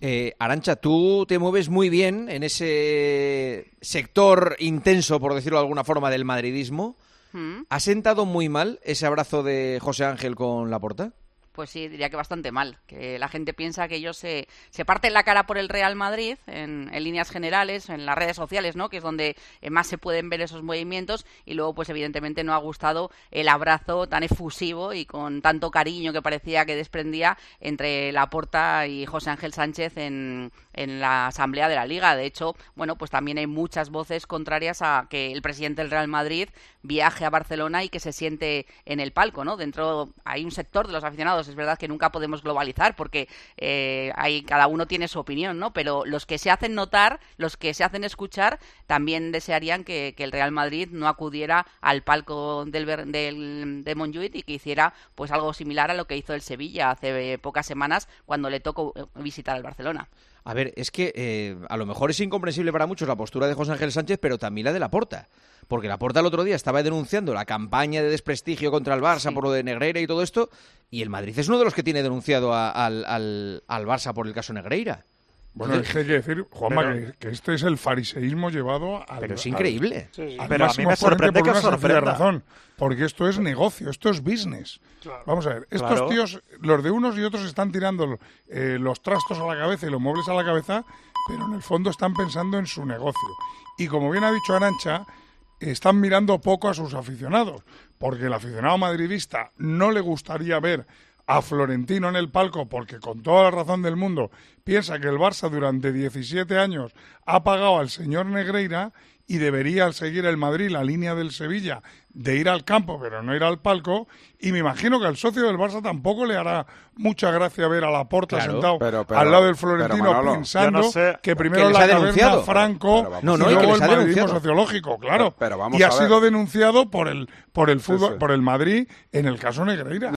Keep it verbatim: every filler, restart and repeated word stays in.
Eh, Arantxa, tú te mueves muy bien en ese sector intenso, por decirlo de alguna forma, del madridismo. ¿Mm? ¿Ha sentado muy mal ese abrazo de José Ángel con Laporta? Pues sí, diría que bastante mal, que la gente piensa que ellos se, se parten la cara por el Real Madrid en, en líneas generales, en las redes sociales, ¿no? Que es donde más se pueden ver esos movimientos, y luego pues evidentemente no ha gustado el abrazo tan efusivo y con tanto cariño que parecía que desprendía entre Laporta y José Ángel Sánchez en, en la asamblea de la Liga. De hecho, bueno, pues también hay muchas voces contrarias a que el presidente del Real Madrid viaje a Barcelona y que se siente en el palco, ¿no? Dentro hay un sector de los aficionados, es verdad que nunca podemos globalizar porque eh, hay, cada uno tiene su opinión, ¿no? Pero los que se hacen notar, los que se hacen escuchar, también desearían que, que el Real Madrid no acudiera al palco del, del, de Montjuïc y que hiciera pues algo similar a lo que hizo el Sevilla hace pocas semanas cuando le tocó visitar al Barcelona. A ver, es que eh, a lo mejor es incomprensible para muchos la postura de José Ángel Sánchez, pero también la de Laporta. Porque Laporta el otro día estaba denunciando la campaña de desprestigio contra el Barça sí. por lo de Negreira y todo esto, y el Madrid es uno de los que tiene denunciado a, al, al, al Barça por el caso Negreira. Bueno, es que hay que decir, Juanma, pero, que, que este es el fariseísmo llevado al... Pero es increíble. Al, sí, sí. Al pero a mí me sorprende que os sorprenda. Razón, porque esto es negocio, esto es business. Claro. Vamos a ver, estos claro. tíos, los de unos y otros están tirando eh, los trastos a la cabeza y los muebles a la cabeza, pero en el fondo están pensando en su negocio. Y como bien ha dicho Arantxa, están mirando poco a sus aficionados, porque el aficionado madridista no le gustaría ver a Florentino en el palco porque con toda la razón del mundo piensa que el Barça durante diecisiete años ha pagado al señor Negreira y debería al seguir el Madrid la línea del Sevilla de ir al campo pero no ir al palco, y me imagino que al socio del Barça tampoco le hará mucha gracia ver a Laporta claro, sentado pero, pero, al lado del Florentino pero, Manolo, pensando no sé, que primero que la caverna Franco pero, pero, no, no, y luego el madridismo sociológico, claro, pero, pero vamos y ha sido denunciado por el por el fútbol, sí, sí. por el Madrid en el caso Negreira.